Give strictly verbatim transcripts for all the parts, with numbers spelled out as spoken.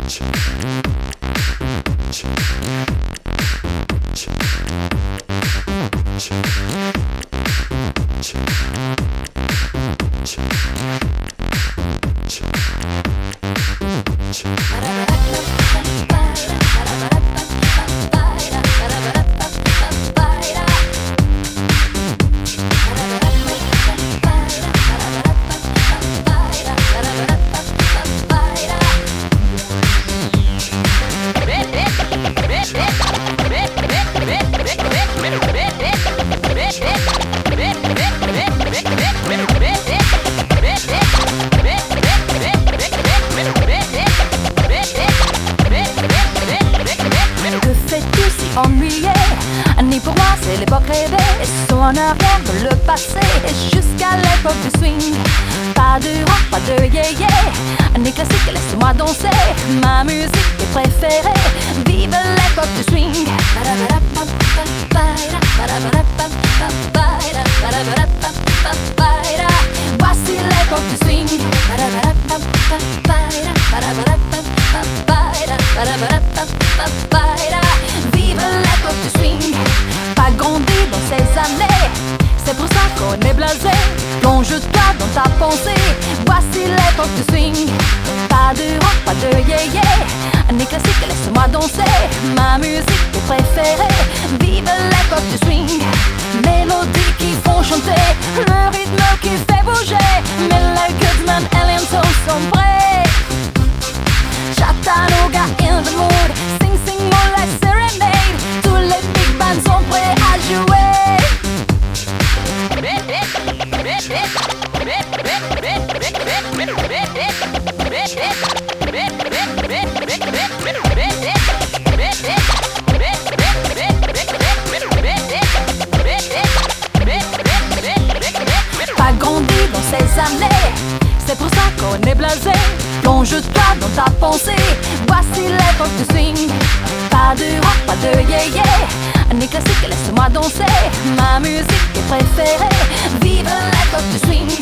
Ennuyé, ni pour moi c'est l'époque rêvée. Son en arrière de le passé, jusqu'à l'époque du swing. Pas de rock, pas de yé-yé, ni classique, laisse-moi danser. Ma musique est préférée, vive l'époque du swing. Voici l'époque du swing. Vive l'époque du swing. Pas grandi dans ces années, c'est pour ça qu'on est blasé. Plonge-toi dans ta pensée, voici l'époque du swing. Pas de rock, pas de yé-yé, ni classique, laisse-moi danser. Ma musique est préférée, vive l'époque du swing. Mélodies qui font chanter, le rythme qui fait bouger. Miller, Goodman et Linton sont prêts. Chattanooga in the mood, sing sing moonlight serenade. Tous les big bands sont prêts à jouer. Pas grandi dans ces années, c'est pour ça qu'on est blasé. Plonge-toi dans ta pensée, voici l'époque du swing. Pas de rock, pas de yé-yé, ni classique, laisse-moi danser. Ma musique est préférée, vive l'époque du swing.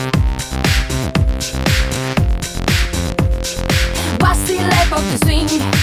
Voici l'époque du swing.